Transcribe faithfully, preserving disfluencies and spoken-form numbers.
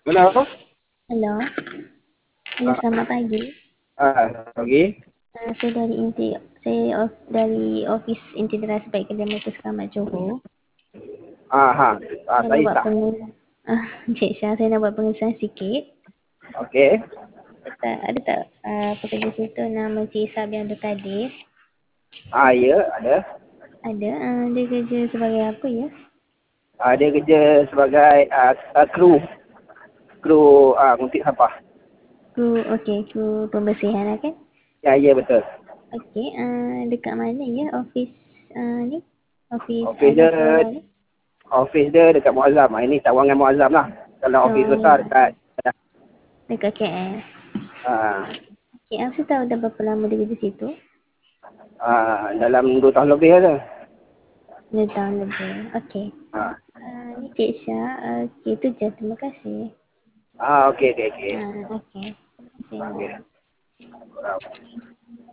Hello. Hello. Hello, Ah, selamat pagi. ah, pagi. Uh, saya dari inti saya of, dari ofis inti deras baik Kedai Motor Selamat Johor. Ah, ha. Ah, Saya nak saya buat sah. pengul uh, Encik Syah, saya nak buat pengesahan sikit. Okey. Ada tak, ada tak uh, pekerja situ nama Encik Ishak bin Abdul Kadir? Ah, ya, ada. Ada. Uh, dia kerja sebagai apa ya? Ah, dia kerja sebagai ah, ah, kru. Kru ah, nguntit sampah. Kru, okey, kru pembersihan lah kan? Ya, ya, betul. Okey, uh, dekat mana ya ofis uh, ni? Ofis Ofis dia, Al-Mafrah ni? ofis dia dekat Muazzam. Ah, ini cawangan Muazzam lah. Kalau ofis besar Cawangan. dekat Dekat K L. ah, K L saya tahu dah berapa lama dia kerja situ? ah, dalam dua tahun lebih ada. Dua tahun lebih. Okey. Ah, Uh, ni Cik Syah. Uh, Okey, itu je. Terima kasih. ah okey, okey, okey. Uh, Okey. Terima kasih. Okey.